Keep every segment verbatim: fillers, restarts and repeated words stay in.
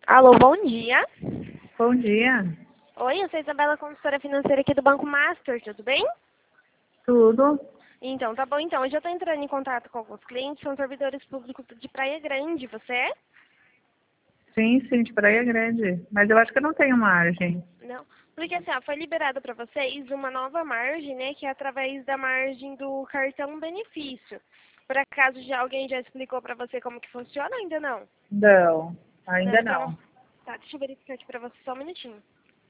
Alô, bom dia. Bom dia. Oi, eu sou a Isabela, consultora financeira aqui do Banco Master, tudo bem? Tudo? Então, tá bom. Então, hoje eu tô entrando em contato com alguns clientes, são servidores públicos de Praia Grande, você é? Sim, sim, de Praia Grande. Mas eu acho que eu não tenho margem. Não. Porque assim, ó, foi liberado para vocês uma nova margem, né, que é através da margem do cartão benefício. Por acaso já alguém já explicou para você como que funciona? Ainda não? Não, Não, ainda então, não. tá, deixa eu verificar aqui para você só um minutinho.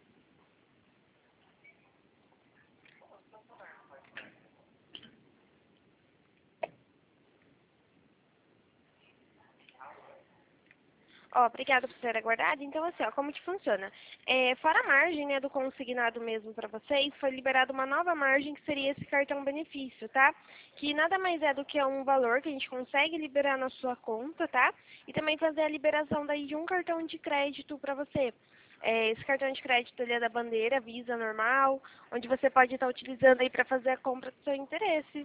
Ó, obrigada por ter aguardado. Então, assim, ó, como que funciona? É, fora a margem, né, do consignado mesmo para vocês, foi liberada uma nova margem que seria esse cartão benefício, tá? Que nada mais é do que um valor que a gente consegue liberar na sua conta, tá? E também fazer a liberação daí de um cartão de crédito para você. É, esse cartão de crédito ele é da bandeira, Visa normal, onde você pode estar utilizando aí para fazer a compra do seu interesse.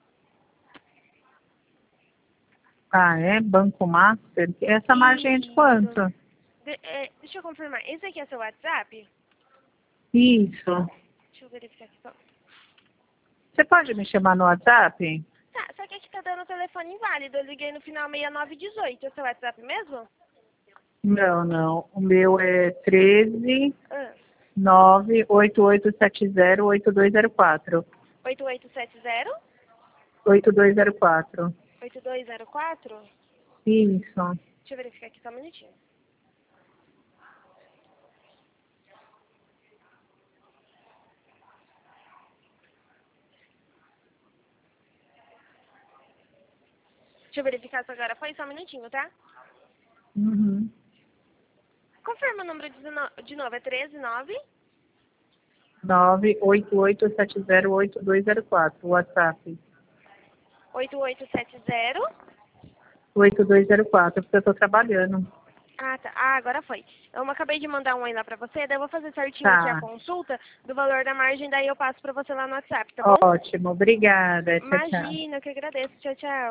Ah, é? Banco Master? Essa margem é de Isso. quanto? De- é, deixa eu confirmar. Esse aqui é seu WhatsApp? Isso. Deixa eu verificar aqui só. Você pode me chamar no WhatsApp? Tá, só que aqui tá dando o telefone inválido. Eu liguei no final sessenta e nove dezoito. É seu WhatsApp mesmo? Não, não. O meu é treze Ah, nove oito oito sete zero oito dois zero quatro. oito oito sete zero, oito dois zero quatro. oito dois zero quatro. Isso. Deixa eu verificar aqui só um minutinho. Deixa eu verificar se agora foi só um minutinho, tá? Uhum. Confirma o número de no- de novo. É treze nove. nove oito oito sete zero oito dois zero quatro. WhatsApp. oito oito sete zero. oito dois zero quatro, porque eu estou trabalhando. Ah, tá. Ah, agora foi. Eu acabei de mandar um aí lá pra você, daí eu vou fazer certinho aqui a Tá. consulta do valor da margem, daí eu passo pra você lá no WhatsApp, tá bom? Ótimo, obrigada. Tchau, tchau. Imagina, eu que agradeço. Tchau, tchau.